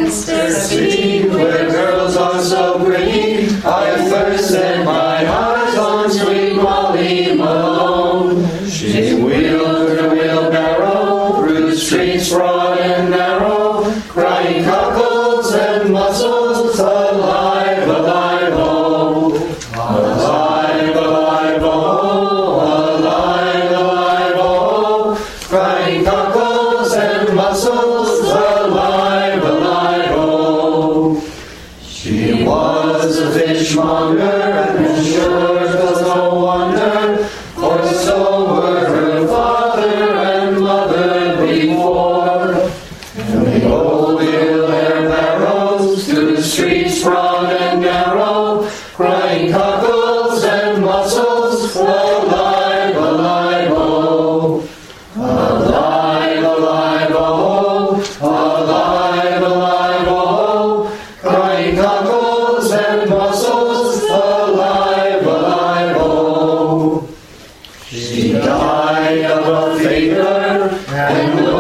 ecstasy, where girls are so pretty. I first set my heart on sweet Molly Malone. She wheeled her wheelbarrow through streets broad and narrow, crying cockles and mussels, alive, alive, oh. Alive, alive, oh. Alive, alive, oh. Crying cockles and mussels, alive, alive, oh. She was a fishmonger, and sure it was no wonder, for so were her father and mother before. And the old wheel their barrows through the streets broad and narrow, crying cockles and mussels, alive, alive, oh. Alive, alive, oh. Alive, alive, oh. Crying cockles and mussels, alive, alive, oh. She died of a fever and